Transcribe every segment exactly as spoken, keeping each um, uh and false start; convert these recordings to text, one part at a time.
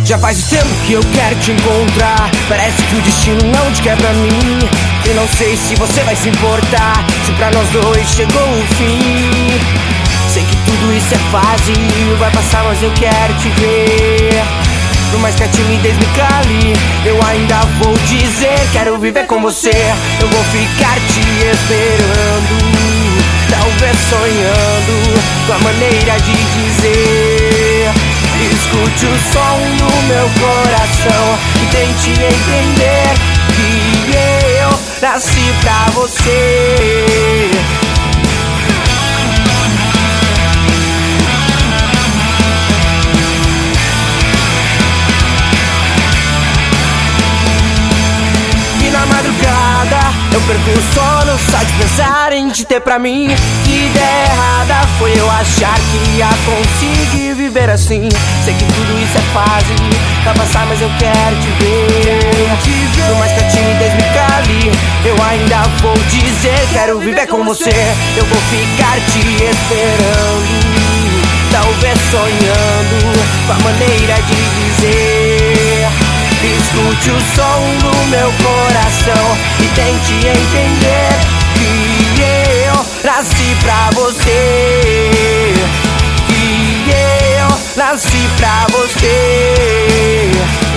Já faz tempo que eu quero te encontrar. Parece que o destino não te quer pra mim. Eu não sei se você vai se importar, se pra nós dois chegou o fim. Sei que tudo isso é fase, vai passar, mas eu quero te ver. Por mais que a timidez me cale, eu ainda vou dizer: quero viver com você. Eu vou ficar te esperando, talvez sonhando com a maneira de dizer. Escute o som do meu coração e tente entender que eu nasci pra você. Eu perco o sono só de pensar em te ter pra mim. Que ideia errada foi eu achar que ia conseguir viver assim. Sei que tudo isso é fase, vai passar, mas eu quero te ver. Por mais que a timidez me cale, eu ainda vou dizer: quero viver com você. Eu vou ficar te esperando, talvez sonhando com a maneira de dizer. Escute o som do meu coração e tente entender que eu nasci pra você. Que eu nasci pra você.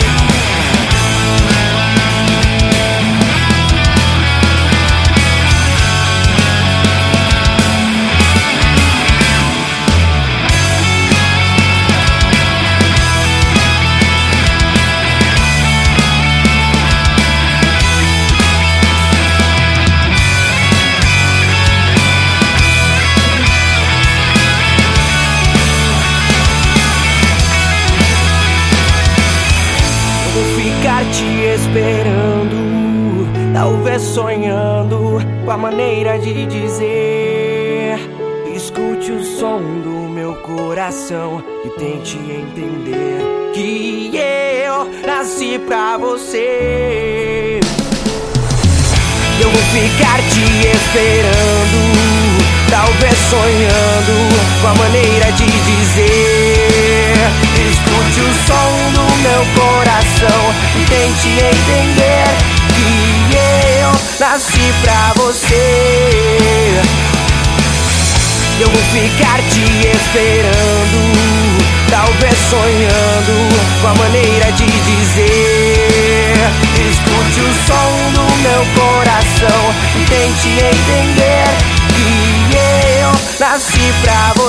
Te esperando, talvez sonhando com a maneira de dizer. Escute o som do meu coração e tente entender que eu nasci pra você. Eu vou ficar te esperando, talvez sonhando com a maneira de dizer. Escute o som do meu coração e tente entender que eu nasci pra você. Eu vou ficar te esperando, talvez sonhando com a maneira de dizer. Escute o som do meu coração e tente entender que eu nasci pra você.